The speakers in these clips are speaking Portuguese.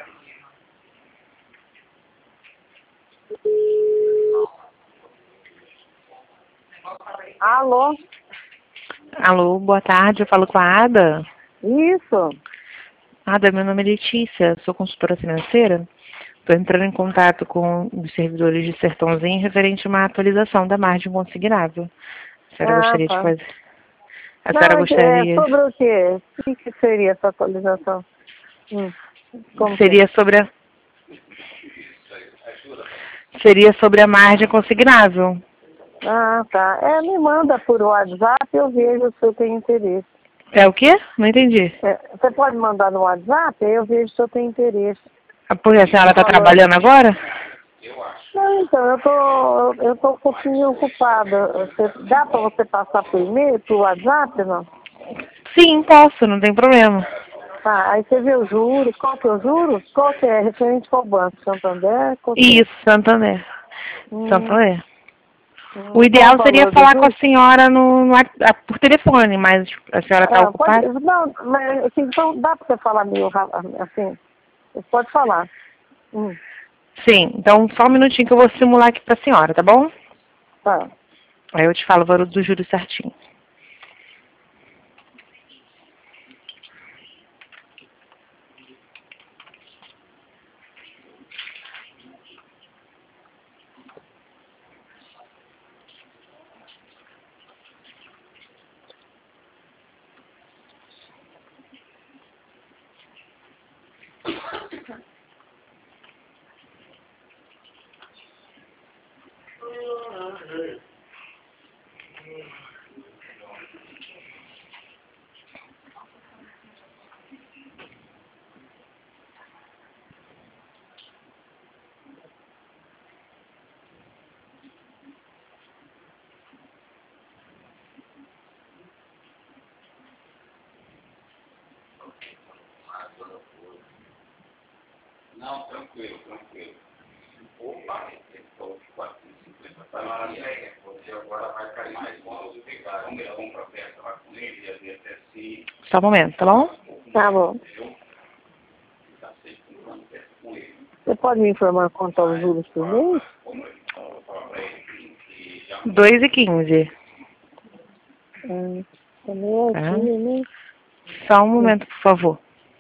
Alô? Alô, boa tarde, eu falo com a Ada. Isso. Ada, meu nome é Letícia, sou consultora financeira. Estou entrando em contato com os servidores de Sertãozinho referente a uma atualização da margem consignável. A senhora gostaria de fazer? A senhora gostaria... sobre o quê? O que seria essa atualização? Seria sobre a... Seria sobre a margem consignável. Ah, tá. Me manda por WhatsApp, eu vejo se eu tenho interesse. É o quê? Não entendi. Você pode mandar no WhatsApp, aí eu vejo se eu tenho interesse. Porque a senhora está trabalhando agora? Não, então, eu tô um pouquinho ocupada. Dá para você passar por e-mail, por WhatsApp, não? Sim, posso, não tem problema. Tá, aí você vê o juro, qual que é o juro? Qual que é? Referente ao banco? Santander? Isso, Santander. Santander. O Qual ideal o seria valor do falar com juro? a senhora por telefone, mas a senhora está ocupada? Não, mas assim, então dá para você falar meio assim? Você pode falar. Sim, então só um minutinho que eu vou simular aqui para a senhora, tá bom? Tá. Aí eu te falo o valor do juro certinho. Não, tranquilo. Opa, estou 450 você agora vai cair mais bônus do que cara. Como ele compra peça lá com ele, a DSSI. Só um momento, tá bom? Tá bom. Você pode me informar quanto aos juros por mês? 2,15. Também é aqui, né? Só um momento, por favor.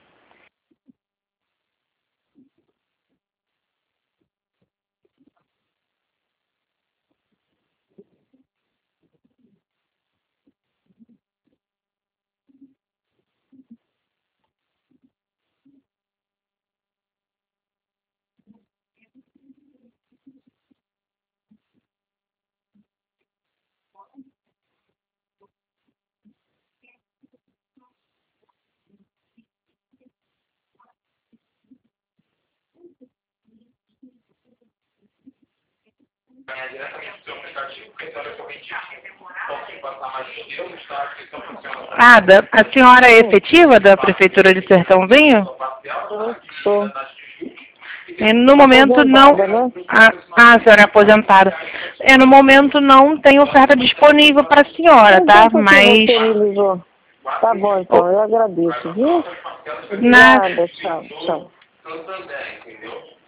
Ada, a senhora é efetiva da Prefeitura de Sertãozinho? Sou. No momento não... Né? A senhora é aposentada. No momento não tem oferta disponível para a senhora, tá? Mas... Você me ligou. Tá bom, então. Eu agradeço, viu? Na... Obrigada. Tchau.